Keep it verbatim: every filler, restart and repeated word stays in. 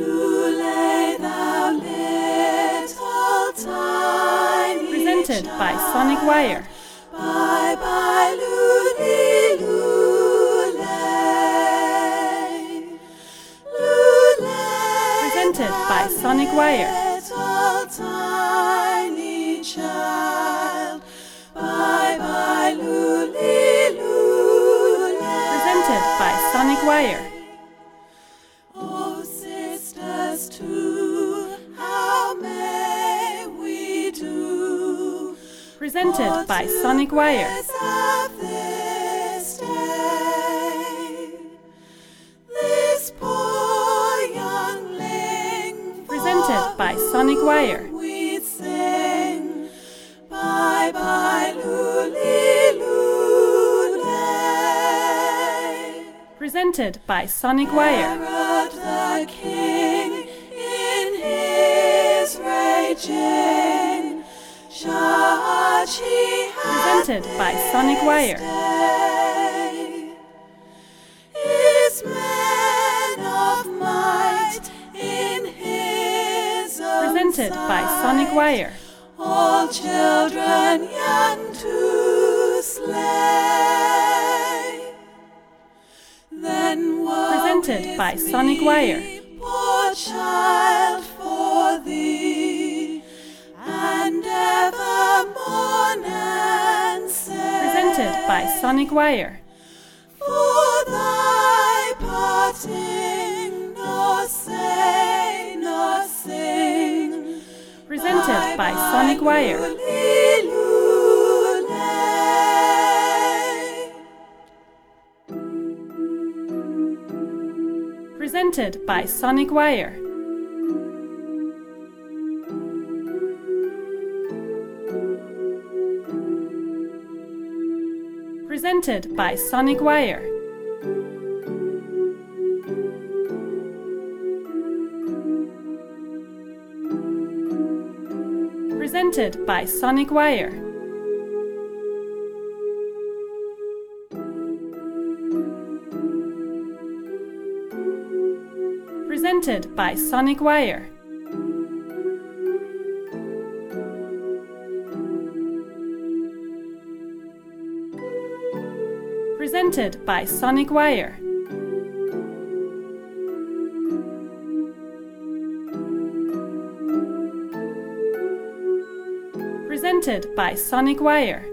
Lulay, thou little tiny Presented by Sonic Wire. Bye bye, Lully, Lulay. Lulay, Presented by Sonic Wire. little tiny child. Bye bye, Lully, Lulay. Presented by Sonic Wire. Oh, sisters too, how may we do? Presented by Sonic Wire. Of this day, this poor youngling. Presented by Sonic Wire. We sing, bye bye, Lully, Lulay. Presented by Sonic Wire. Herod the king in his raging charge he hath Presented by Sonic Wire. day. Is men of might in his own Presented by Sonic sight, Wire. all children young to slay. Then woe Presented is by Sonic Wire. me, poor child, for thee, and ever mourn and say, Presented by Sonic Wire. for thy parting, nor say, nor sing. Presented by Sonic Wire. Lully, Lulay. Presented by Sonic Wire. Presented by Sonic Wire. Presented by Sonic Wire. Presented by Sonic Wire. Presented by Sonic Wire. Presented by Sonic Wire.